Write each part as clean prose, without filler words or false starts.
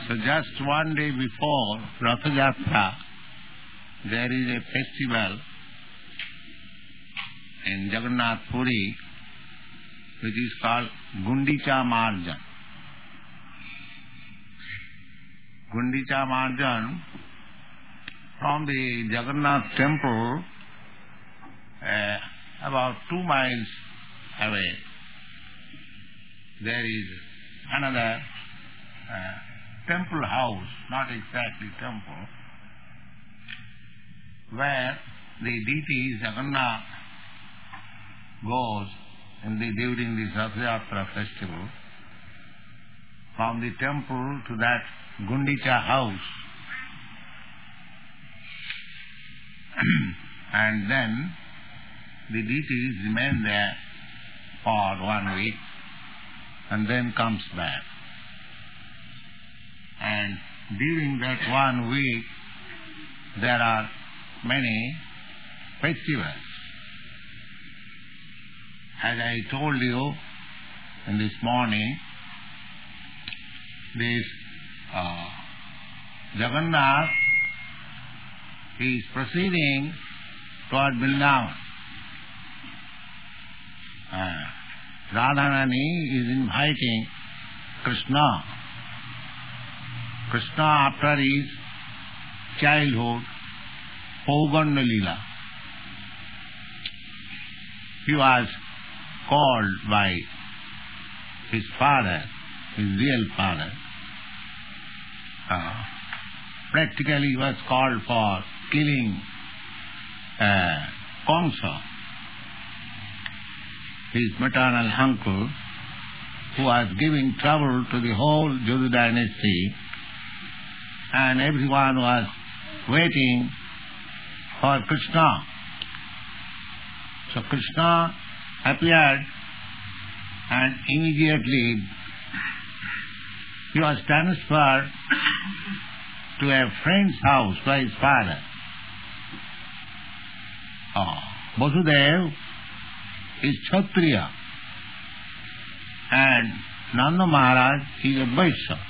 So just one day before Ratha Yatra, there is a festival in Jagannath Puri which is called Gundicha Marjan. Gundicha Marjan, from the Jagannath temple, about 2 miles away, there is another temple house, not exactly temple, where the deity Jagannath goes during this Rath Yatra festival from the temple to that Gundicha house. And then the deities remain there for 1 week and then comes back. And during that 1 week there are many festivals. As I told you in this morning, this Jagannath is proceeding toward Vrindavan. Radharani is inviting Krishna. Krishna, after his childhood, Pauganda Leela, he was called by his father, his real father. Practically he was called for killing Kamsa, his maternal uncle, who was giving trouble to the whole Yadu dynasty, and everyone was waiting for Krishna. So Krishna appeared, and immediately he was transferred to a friend's house by his father. Vasudev is Kshatriya and Nanda Maharaj is a Vaishya.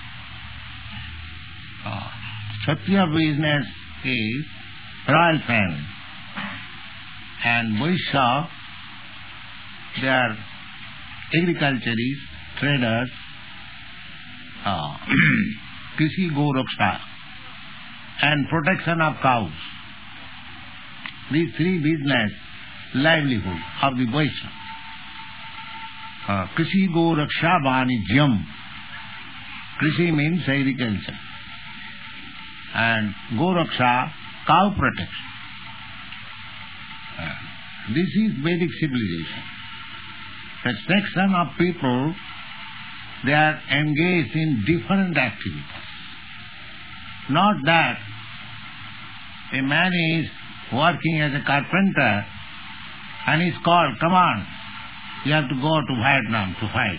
Kshatriya business is royal family, and Vaishya, they are agriculturists, traders, Krishi Goraksha, and protection of cows. These 3 business livelihood of the Vaishya. Krishi Goraksha Vanijyam. Krishi means agriculture, and Goraksha, cow protection. This is Vedic civilization. The section of people, they are engaged in different activities. Not that a man is working as a carpenter and is called, come on, you have to go to Vietnam to fight.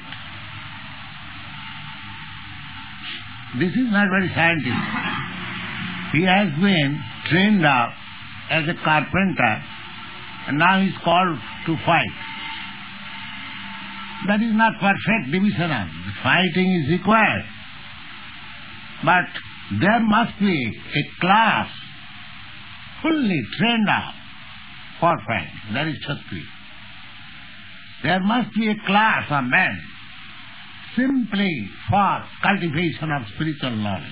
This is not very scientific. He has been trained up as a carpenter and now he is called to fight. That is not perfect division. Fighting is required. But there must be a class fully trained up for fighting. That is Kshatriya. There must be a class of men simply for cultivation of spiritual knowledge.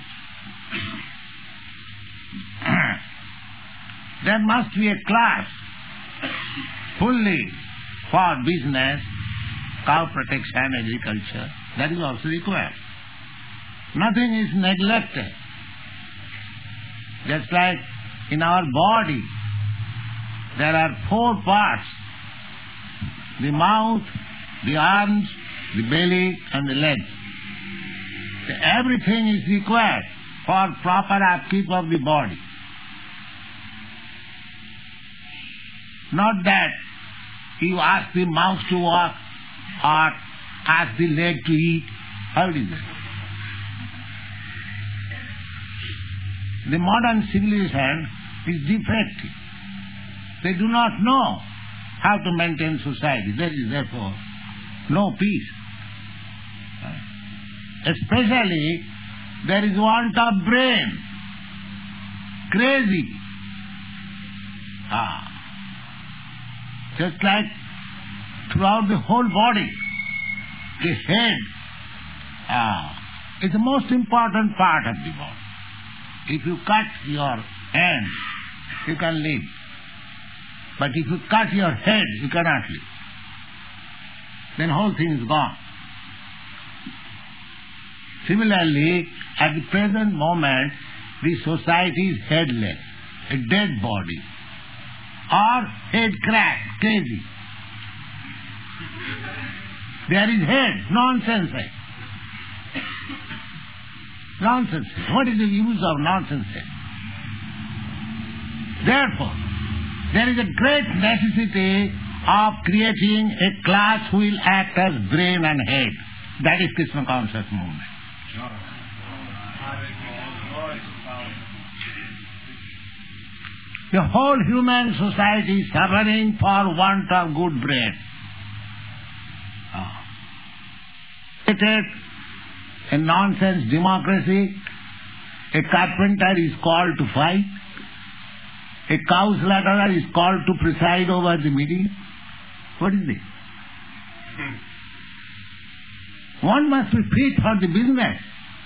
There must be a class fully for business, cow protection, agriculture. That is also required. Nothing is neglected. Just like in our body, there are 4 parts: the mouth, the arms, the belly, and the legs. Everything is required for proper upkeep of the body. Not that you ask the mouth to walk or ask the leg to eat. How is it? The modern civilization is defective. They do not know how to maintain society. There is therefore no peace. Especially there is want of brain. Crazy. Just like throughout the whole body, the head is the most important part of the body. If you cut your hand, you can live. But if you cut your head, you cannot live. Then whole thing is gone. Similarly, at the present moment, the society is headless, a dead body, or head cracked, crazy. There is head, nonsense. Nonsense. What is the use of nonsense? Therefore, there is a great necessity of creating a class who will act as brain and head. That is Krishna conscious movement. The whole human society is suffering for want of good brain. A nonsense democracy, a carpenter is called to fight, a cow slaughterer is called to preside over the meeting. What is this? One must be fit for the business.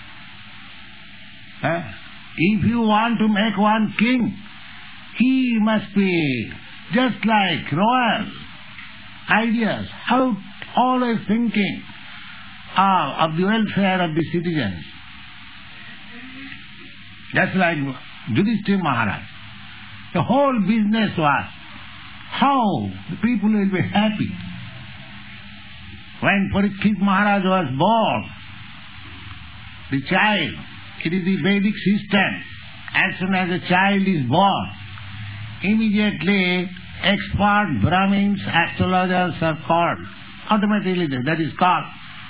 If you want to make one king, he must be just like royal ideas, out always thinking of the welfare of the citizens. Just like Yudhishthira Maharaj. The whole business was how the people will be happy. When Parikshit Maharaj was born, the child, it is the Vedic system. As soon as a child is born, immediately expert Brahmins, astrologers are called. Automatically that is called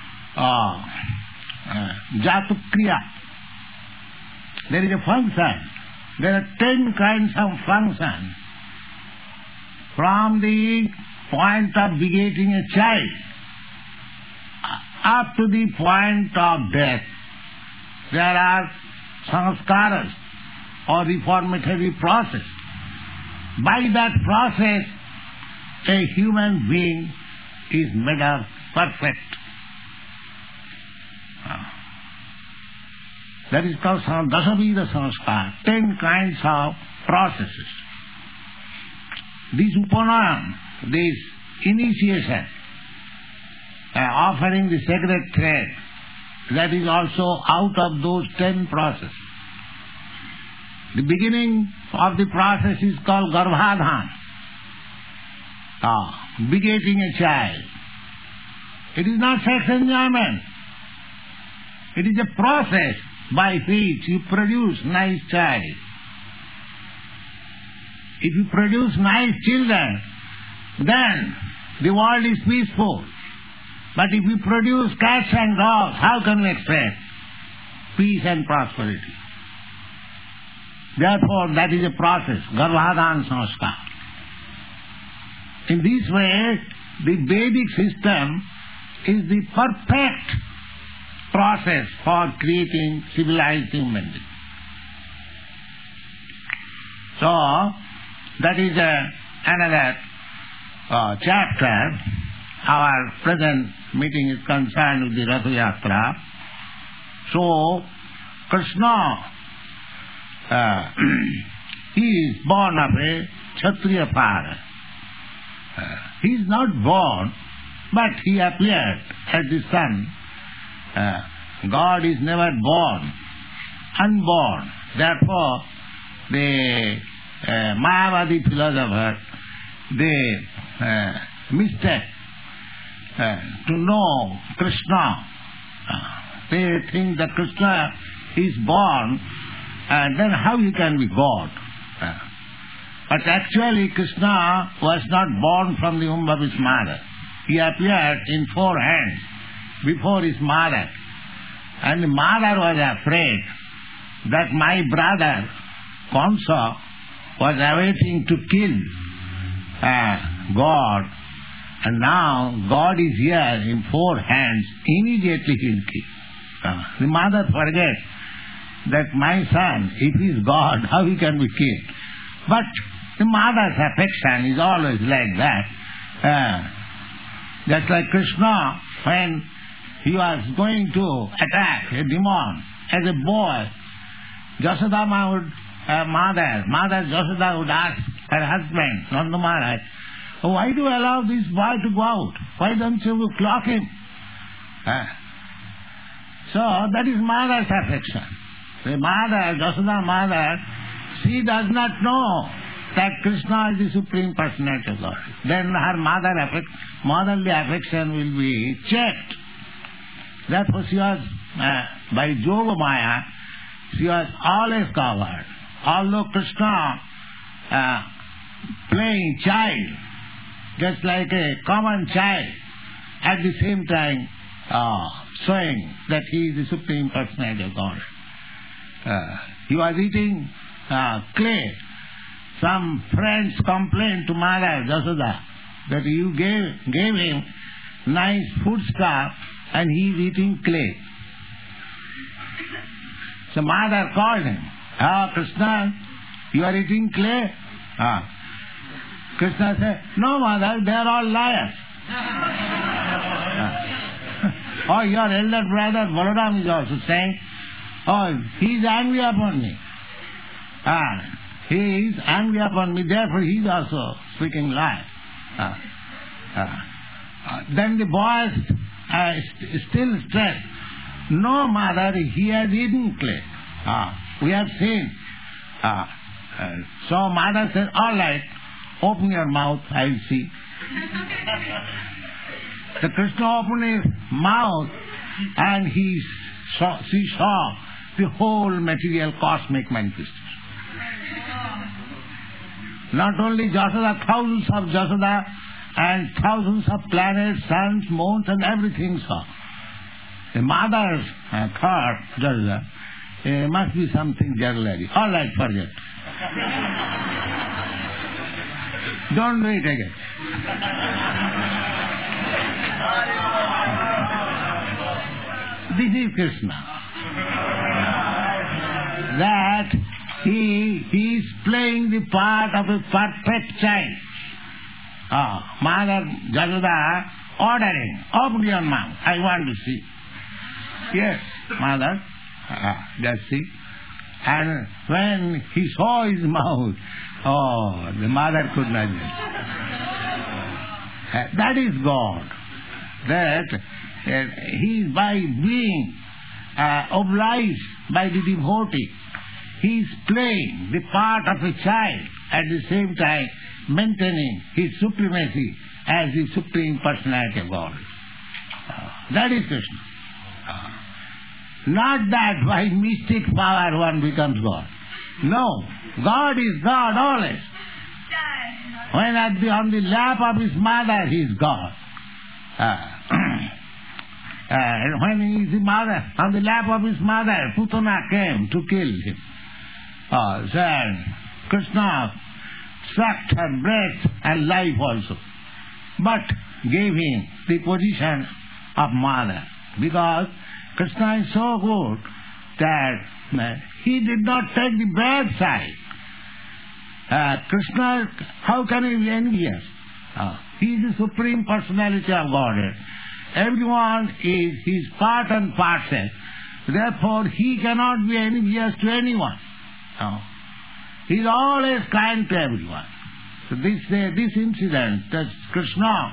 Jatukriya. There is a function. There are 10 kinds of functions. From the point of begetting a child up to the point of death, there are sanskaras or reformatory process. By that process, a human being is made up perfect. That is called Dasavida Sanskar, 10 kinds of processes. This Upanayam, this initiation, offering the sacred thread, that is also out of those 10 processes. The beginning of the process is called Garbhadhan, begetting a child. It is not sex enjoyment. It is a process by which you produce nice child. If you produce nice children, then the world is peaceful. But if you produce cats and dogs, how can we expect peace and prosperity? Therefore, that is a process, Garbhadhan Sanskar. In this way, the Vedic system is the perfect process for creating civilized human beings. So, that is another chapter. Our present meeting is concerned with the Ratha Yatra. So, Krishna, he is born of a Kshatriya father. He is not born, but he appeared as the son. God is never born, unborn. Therefore, the Mayavadi philosopher, they mistake to know Krishna. They think that Krishna is born, and then how he can be God? But actually Krishna was not born from the womb of his mother. He appeared in 4 hands before his mother. And the mother was afraid that my brother Kamsa was awaiting to kill God. And now God is here in 4 hands. Immediately he will kill. The mother forgets that my son, if he is God, how he can be killed? But the mother's affection is always like that. Just like Krishna, when he was going to attack a demon as a boy, Yasodama would, Mother Yashoda would ask her husband, Nanda Maharaj, why do you allow this boy to go out? Why don't you clock him? So that is mother's affection. The mother, Yashoda mother, she does not know that Krishna is the Supreme Personality of God. Then her motherly affection will be checked. Therefore she was, by Yoga Maya, she was always covered. Although Krishna playing child, just like a common child, at the same time showing that he is the Supreme Personality of God. He was eating clay. Some friends complained to Mother Yashoda that you gave him nice food stuff and he is eating clay. So Mother called him, Krishna, you are eating clay? Krishna said, no Mother, they are all liars. Your elder brother Balaram is also saying, he is angry upon me. He is angry upon me, therefore he is also speaking lie. Then the boy still stressed, no Mother, he has eaten clay. We have seen. So Mother said, all right, open your mouth, I will see. The Krishna opened his mouth and she saw the whole material cosmic manifestation. Not only Yashoda, thousands of Yashoda and thousands of planets, suns, moons and everything saw. The mother thought, Yashoda, there must be something generally. All right, forget. Don't do it again. This is Krishna. That he is playing the part of a perfect child. Mother Yashoda ordering, open your mouth, I want to see. Yes, Mother, just see. And when he saw his mouth, the mother could not just. That is God. That he is by being obliged by the devotee, he is playing the part of a child, at the same time maintaining his supremacy as the Supreme Personality of God. That is Krishna. Not that by mystic power one becomes God. No, God is God always. When on the lap of his mother he is God. When he is the mother, on the lap of his mother, Putana came to kill him. Then Krishna sucked her breath and life also, but gave him the position of mother, because Krishna is so good that he did not take the bad side. Krishna, how can he be envious? He is the Supreme Personality of Godhead. Everyone is his part and parcel. Therefore, he cannot be envious to anyone. He is always kind to everyone. So this incident, that Krishna,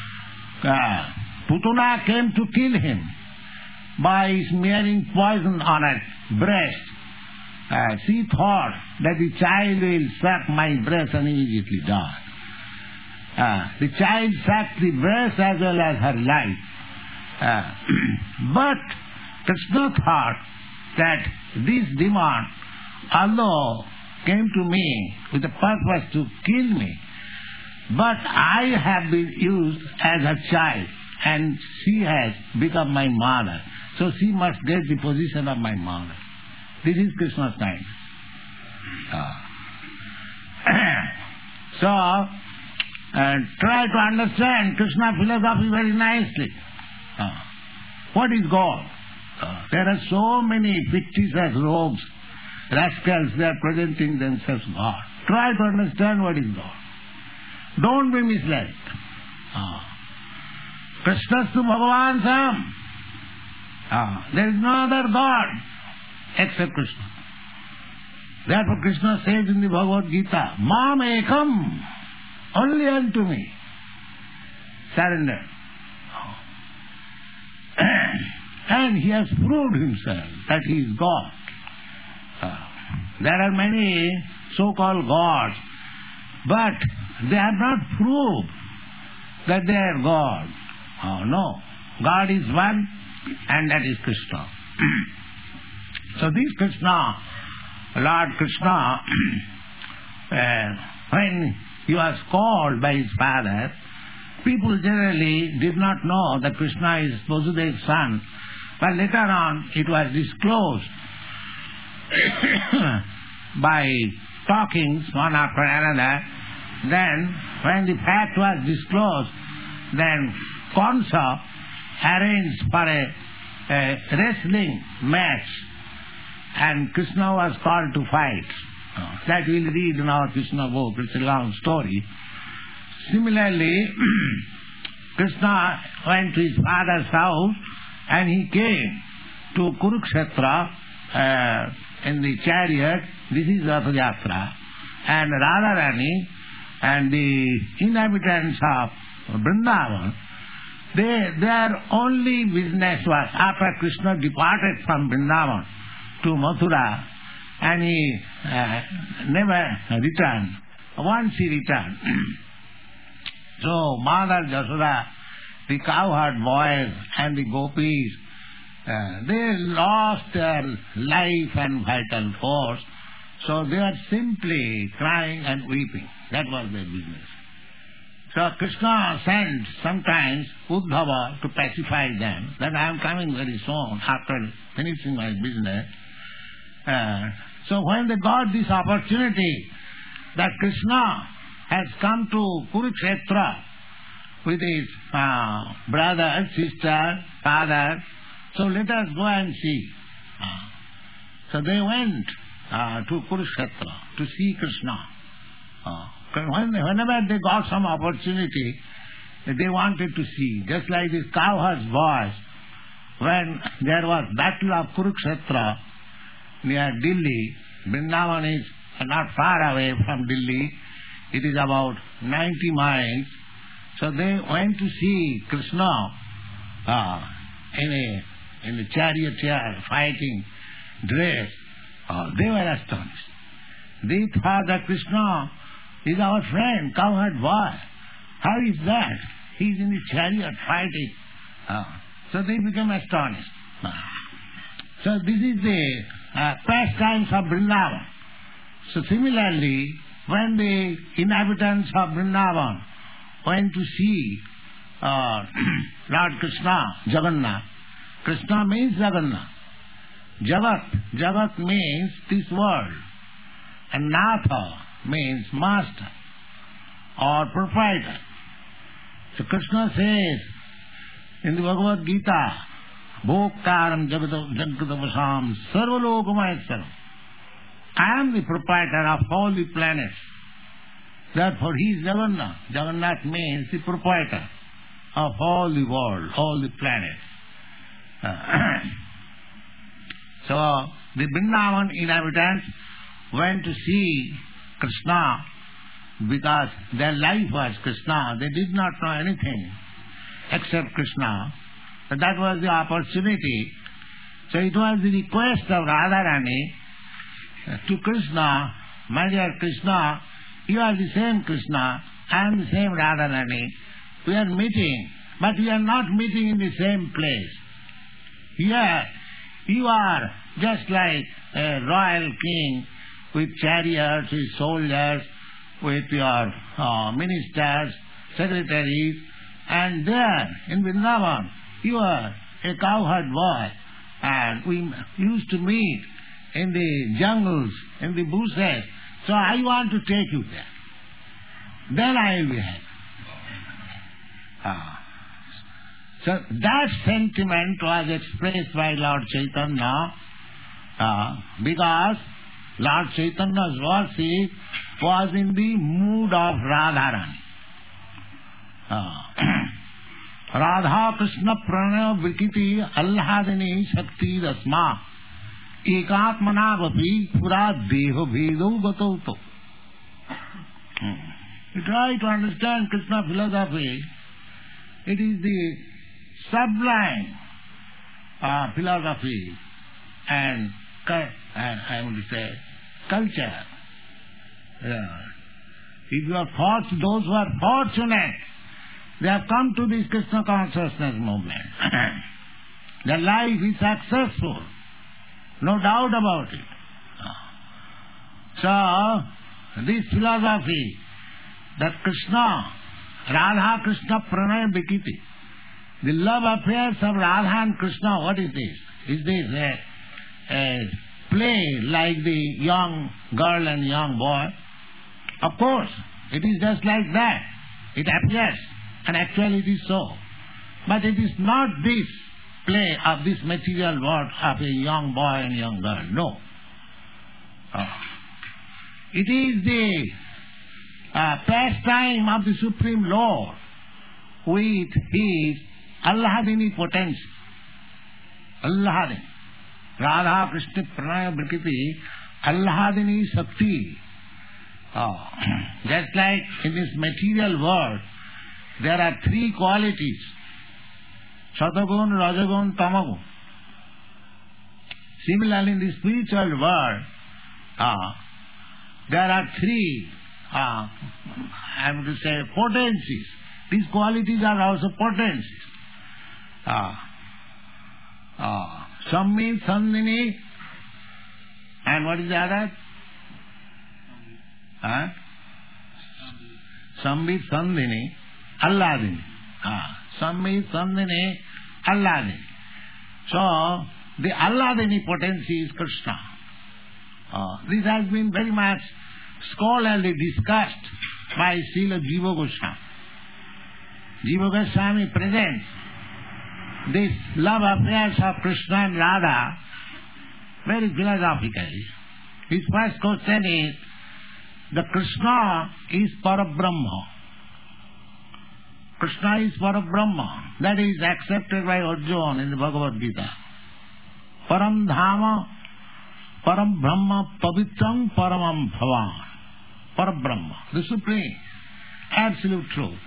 Putana came to kill him by smearing poison on her breast. She thought that the child will suck my breast and immediately die. The child sucked the breast as well as her life. But Krishna thought that this demon, although came to me with the purpose to kill me, but I have been used as a child and she has become my mother. So she must get the position of my mother. This is Krishna's time. So, try to understand Krishna philosophy very nicely. What is God? There are so many fictitious rogues, rascals, they are presenting themselves God. Try to understand what is God. Don't be misled. Krishnastu Bhagavan Sam. There is no other God except Krishna. Therefore Krishna says in the Bhagavad Gita, Mam ekam, only unto me. Surrender. And he has proved himself that he is God. There are many so-called gods, but they have not proved that they are God. No. God is one, and that is Krishna. So this Krishna, Lord Krishna, when he was called by his father, people generally did not know that Krishna is Vasudev's son, but later on it was disclosed by talkings one after another. Then when the fact was disclosed, then Kansa arranged for a wrestling match, and Krishna was called to fight. That we'll read in our Krishna book. It's a long story. Similarly, Krishna went to his father's house and he came to Kurukshetra in the chariot. This is Ratha Yatra. And Radharani and the inhabitants of Vrindavan, their only business was, after Krishna departed from Vrindavan to Mathura, and he never returned. Once he returned. So Mother Yashoda, the cowherd boys and the gopis, they lost their life and vital force. So they are simply crying and weeping. That was their business. So Krishna sent sometimes Uddhava to pacify them, that I am coming very soon after finishing my business. So when they got this opportunity that Krishna has come to Kurukshetra with his brother, sister, father, so let us go and see. So they went to Kurukshetra to see Krishna. Whenever they got some opportunity, they wanted to see. Just like this cowherd's boys, when there was battle of Kurukshetra near Delhi, Vrindavan is not far away from Delhi. It is about 90 miles. So they went to see Krishna in a charioteer fighting dress. They were astonished. They thought that Krishna is our friend, cowherd boy. How is that? He is in the chariot fighting. So they became astonished. So this is the pastimes of Vrindavan. So similarly, when the inhabitants of Vrindavan went to see Lord Krishna, Jagannath. Krishna means Jagannath. Jagat means this world. And Natha means master or proprietor. So Krishna says in the Bhagavad Gita, Bhoktaram Jagatavasam Sarvalokamayatsaram. I am the proprietor of all the planets. Therefore he is Jagannath. Jagannath means the proprietor of all the world, all the planets. So the Vrindavan inhabitants went to see Krishna because their life was Krishna. They did not know anything except Krishna. So that was the opportunity. So it was the request of Radharani to Krishna, my dear Krishna, you are the same Krishna, I am the same Radharani. We are meeting, but we are not meeting in the same place. Here, you are just like a royal king with chariots, with soldiers, with your ministers, secretaries, and there in Vrindavan, you are a cowherd boy, and we used to meet in the jungles, in the bushes. So I want to take you there. Then I will be happy. So that sentiment was expressed by Lord Chaitanya because Lord Chaitanya's worship was in the mood of Radharani. Radha Krishna Pranaya Vikiti Allahadini Shakti Dasma Ekatmanavapi Pura Deho Vedo Gatauto. You try to understand Krishna philosophy. It is the sublime philosophy and I would say culture. If you are those who are fortunate, they have come to this Krishna consciousness movement. Their life is successful, no doubt about it. So, this philosophy that Krishna, Radha Krishna Pranaya Vikiti, the love affairs of Radha and Krishna, what is this? Is this a play like the young girl and young boy? Of course, it is just like that. It appears, and actually it is so. But it is not this play of this material world of a young boy and young girl. No. It is the pastime of the Supreme Lord with His Allahadini potency. Allahadini. Radha Krishna Pranaya Vikiti Allahadini Shakti. Just like in this material world, there are three qualities: Satagun, Rajagun, Tamagun. Similarly, in the spiritual world, there are three, I would say, potencies. These qualities are also potencies. Sammi, Sandini, and what is the other? Sammi, Sandini, Alladini. Sammi, Sandini, Alladini. So, the Alladini potency is Krishna. This has been very much scholarly discussed by Srila Jiva Goswami. Jiva Goswami presents this love affairs of Krishna and Radha very philosophically. His first question is, the Krishna is Parabrahma. Krishna is Parabrahma. That is accepted by Arjuna in the Bhagavad Gita. Param Dhama, Param Brahma, Pavitram Paramam Bhavan. Parabrahma, the Supreme, absolute truth.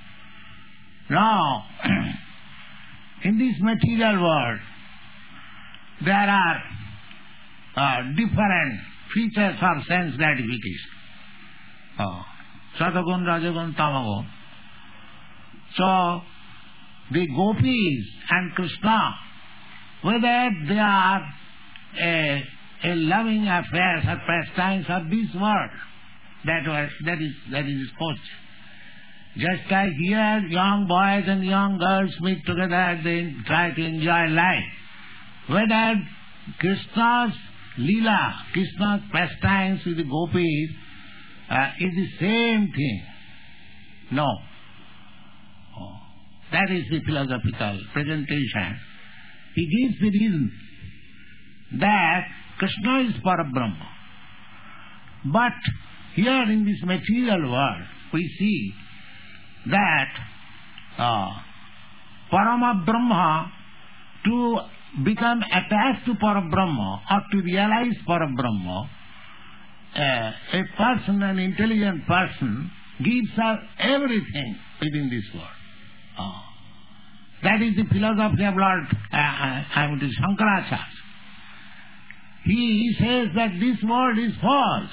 Now, in this material world, there are different features of sense gratification. Satagun, Rajagun, Tamagun. So, the gopis and Krishna, whether they are a loving affairs or pastimes of this world, that is his question. Just like here, young boys and young girls meet together, they try to enjoy life. Whether Krishna's Leela, Krishna's pastimes with the gopis is the same thing. No. That is the philosophical presentation. He gives the reason that Krishna is Parabrahma. But here in this material world, we see that Parama Brahma, to become attached to Parabrahma or to realize Parabrahma, a person, an intelligent person, gives up everything within this world. That is the philosophy of Lord Shankaracharya. He says that this world is false.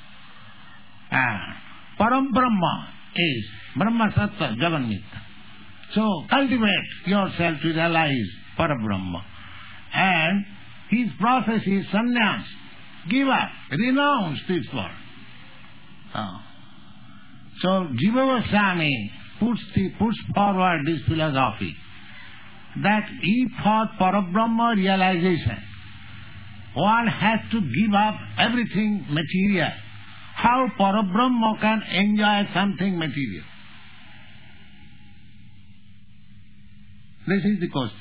Param Brahma is Brahma Sattva Jaganmitra. So cultivate yourself to realize Parabrahma. And his process is sannyas. Give up, renounce this world. So Jiva Goswami puts forward this philosophy that if for Parabrahma realization one has to give up everything material, how Parabrahma can enjoy something material? This is the question.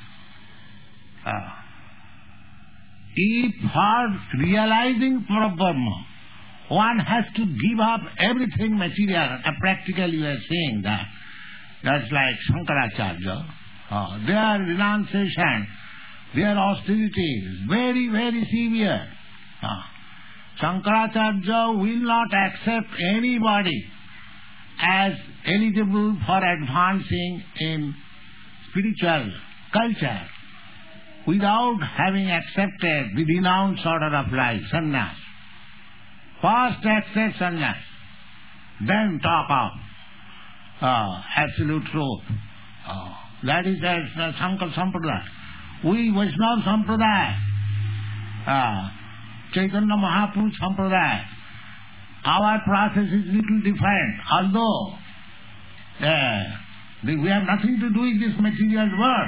If for realizing Parabrahma, one has to give up everything material, and practically we are saying that, that's like Shankaracharya, their renunciation, their austerity is very, very severe. Shankaracharya will not accept anybody as eligible for advancing in spiritual culture without having accepted the renounced order of life, sannyas. First accept sannyas, then talk of absolute truth. That is the Shankar Sampradaya. We Vaishnava Sampradaya, Chaitanya Mahaprabhu Sampradaya, our process is little different, although we have nothing to do with this material world.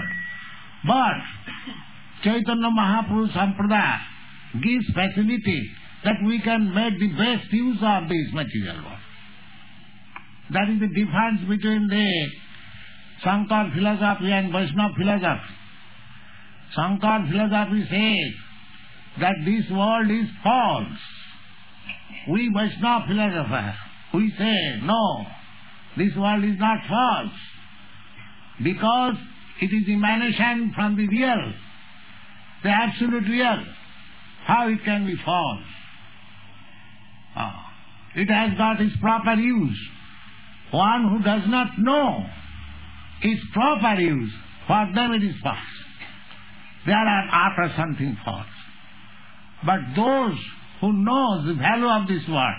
But Chaitanya Mahaprabhu Sampradaya gives facility that we can make the best use of this material world. That is the difference between the Shankar philosophy and Vaishnava philosophy. Shankar philosophy says that this world is false. We Vaishnava philosophers, we say, no, this world is not false, because it is emanation from the real, the absolute real. How it can be false? It has got its proper use. One who does not know its proper use, for them it is false. They are after something false. But those who know the value of this world,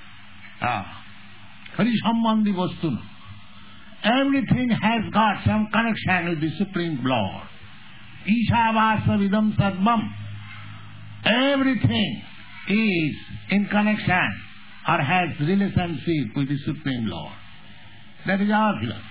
Hari Sambandhi Vastuna, everything has got some connection with the Supreme Lord. Ishavasa Vidam Sarvam. Everything is in connection or has relationship with the Supreme Lord. That is our philosophy.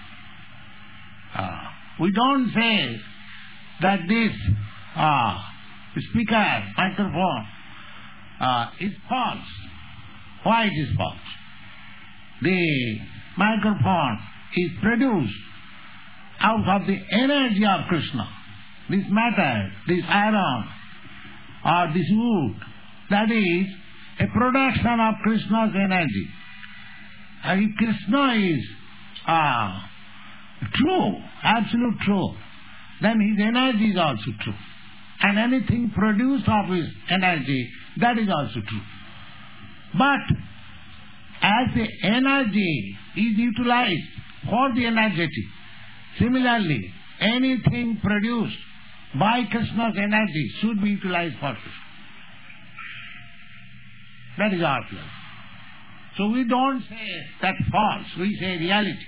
We don't say that this speaker, microphone, is false. Why it is false? The microphone is produced out of the energy of Krishna. This matter, this iron, or this wood, that is a production of Krishna's energy. And if Krishna is true, absolute true, then his energy is also true. And anything produced of his energy, that is also true. But as the energy is utilized for the energetic, similarly, anything produced by Krishna's energy should be utilized for Krishna. That is our philosophy. So we don't say that false, we say reality.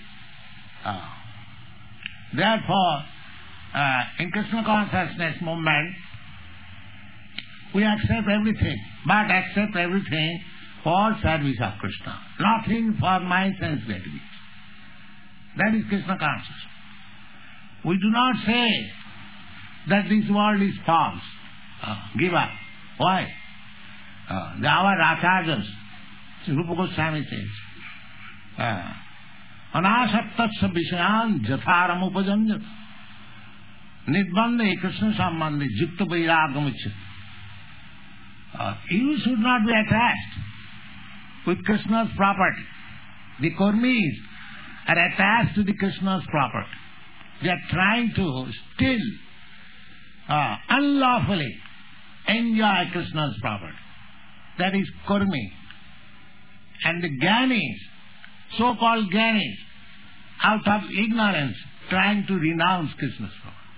Therefore, in Krishna consciousness movement, we accept everything, but accept everything for service of Krishna, nothing for my sense gratification. That is Krishna consciousness. We do not say that this world is false. Give up. Why? Our Acharyas, Rupa Goswami says, Anasaktasya Vishayan Jatharam Upajanjat Nidbande Krishna Sambandhe Jukta Vairagamicha. You should not be attached with Krishna's property. The Kurmis are attached to the Krishna's property. They are trying to still unlawfully enjoy Krishna's property. That is Kurmi. And the Gyanis, so-called Gyanis, out of ignorance, trying to renounce Krishna's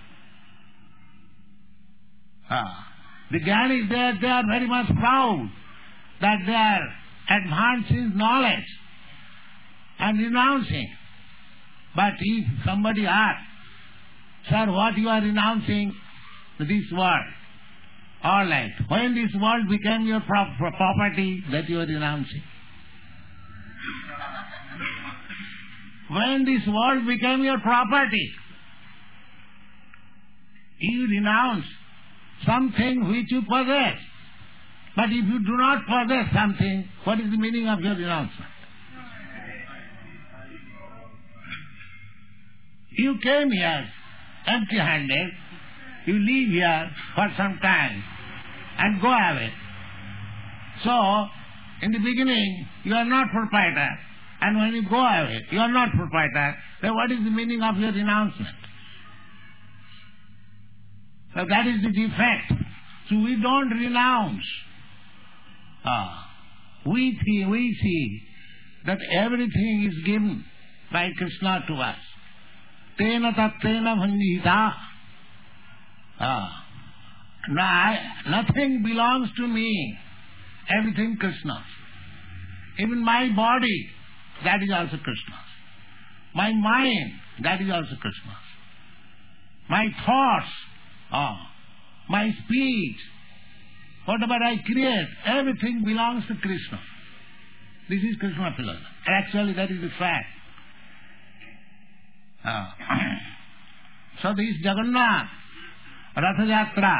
property. The Gyanis, they are very much proud that they are advancing knowledge and renouncing. But if somebody asks, sir, what you are renouncing? This world. All right. When this world became your property, that you are renouncing. When this world became your property, you renounce something which you possess. But if you do not possess something, what is the meaning of your renouncement? You came here empty-handed. You live here for some time and go away. So, in the beginning, you are not proprietor. And when you go away, you are not proprietor. Then what is the meaning of your renouncement? So that is the defect. So we don't renounce. We see that everything is given by Krishna to us. Tena tattena bhanjita. Nothing belongs to me. Everything Krishna's. Even my body, that is also Krishna's. My mind, that is also Krishna's. My thoughts, my speech, whatever I create, everything belongs to Krishna. This is Krishna philosophy. Actually, that is the fact. So this Jagannath Ratha Yatra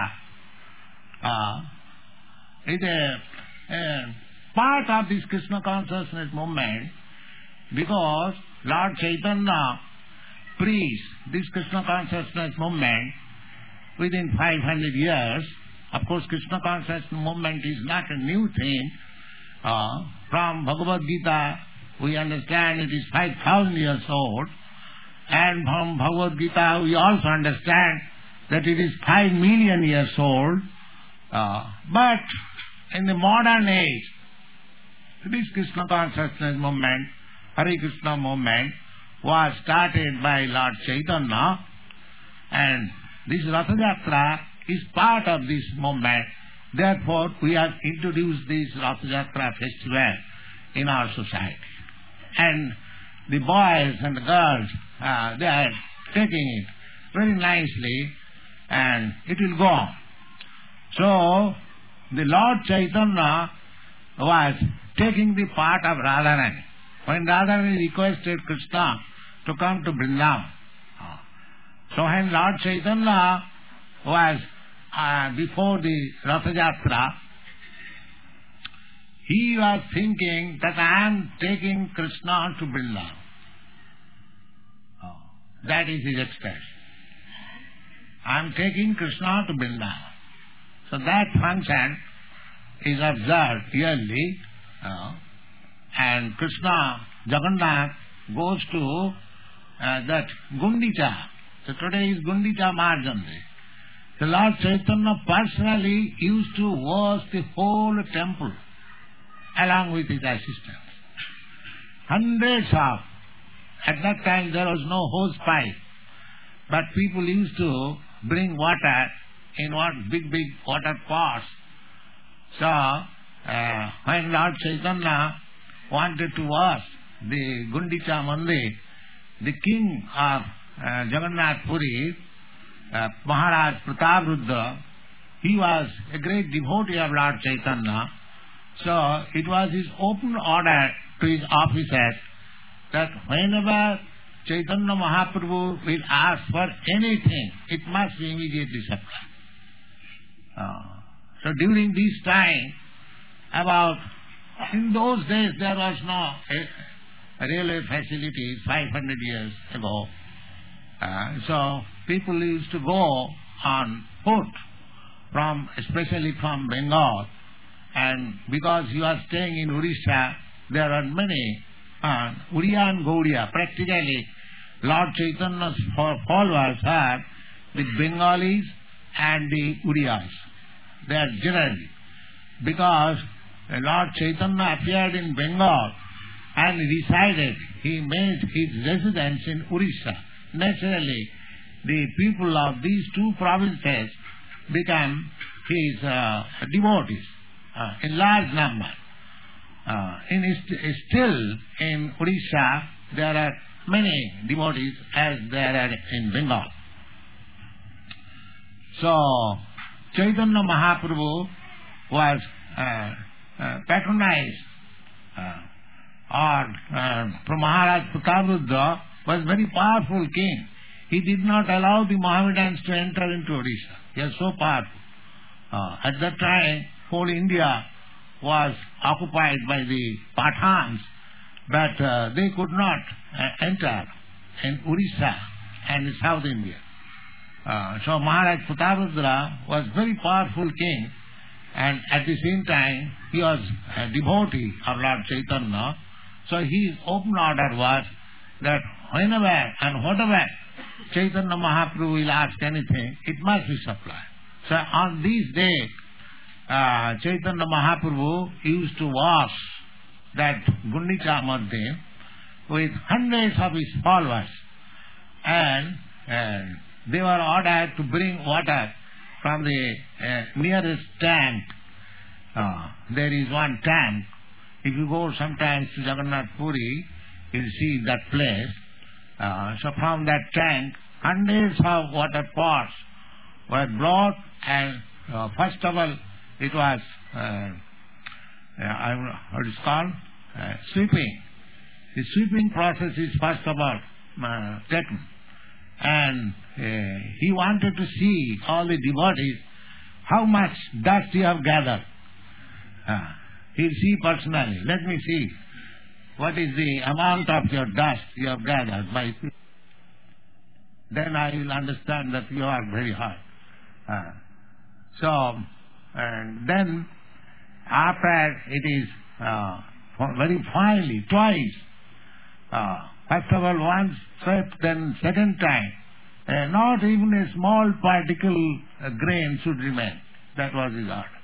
is a part of this Krishna consciousness movement, because Lord Chaitanya preached this Krishna consciousness movement within 500 years. Of course, Krishna consciousness movement is not a new thing. From Bhagavad Gita, we understand it is 5,000 years old. And from Bhagavad Gita, we also understand that it is 5 million years old. But in the modern age, this Krishna consciousness movement, Hare Krishna movement, was started by Lord Chaitanya, and this Ratha Yatra is part of this movement. Therefore, we have introduced this Ratha Yatra festival in our society. And the boys and the girls, they are taking it very nicely, and it will go on. So, the Lord Chaitanya was taking the part of Radharani. When Radharani requested Krishna to come to Vrindavan, so when Lord Chaitanya was before the Ratha Yatra, he was thinking that I am taking Krishna to Vrindavan. That is his expression. I am taking Krishna to Vrindavan. So that function is observed yearly, and Krishna, Jagannath, goes to that Gundicha. So today is Gundicha Marjandi. The Lord Chaitanya personally used to wash the whole temple along with his assistants. Hundreds of, at that time there was no hose pipe, but people used to bring water in big water pots. So, when Lord Chaitanya wanted to wash the Gundicha Mandir, the king of Jagannath Puri, Maharaj Prataprudra, he was a great devotee of Lord Chaitanya. So, it was his open order to his officers that whenever Chaitanya Mahaprabhu will ask for anything, it must be immediately supplied. So during this time, in those days there was no railway facilities 500 years ago. So people used to go on foot, especially from Bengal. And because you are staying in Orissa, there are many Uriya and Gaudiya. Practically, Lord Chaitanya's followers are the Bengalis and the Uriyas. They are generally. Because Lord Chaitanya appeared in Bengal and resided, he made his residence in Orissa. Naturally, the people of these two provinces become his devotees in large number. Still in Orissa, there are many devotees as there are in Bengal. So, Chaitanya Mahaprabhu was patronized from Maharaj Prataprudra, was very powerful king. He did not allow the Mohammedans to enter into Orissa. He was so powerful. At that time, whole India was occupied by the Pathans, but they could not enter in Orissa and South India. So Maharaj Pratarudra was very powerful king, and at the same time he was a devotee of Lord Chaitanya. So his open order was that whenever and whatever Chaitanya Mahaprabhu will ask anything, it must be supplied. So on these days, Chaitanya Mahaprabhu used to wash that Gundika Mandir with hundreds of his followers, and they were ordered to bring water from the nearest tank. There is one tank. If you go sometimes to Jagannath Puri, you'll see that place. So from that tank, hundreds of water pots were brought, and first of all, it was what is called sweeping. The sweeping process is first of all taken, and he wanted to see all the devotees how much dust you have gathered. He'll see personally. Let me see what is the amount of your dust you have gathered. Then I will understand that you are very hot. And then after it is very finely, twice. First of all once swept, then second time. Not even a small particle grain should remain. That was his order.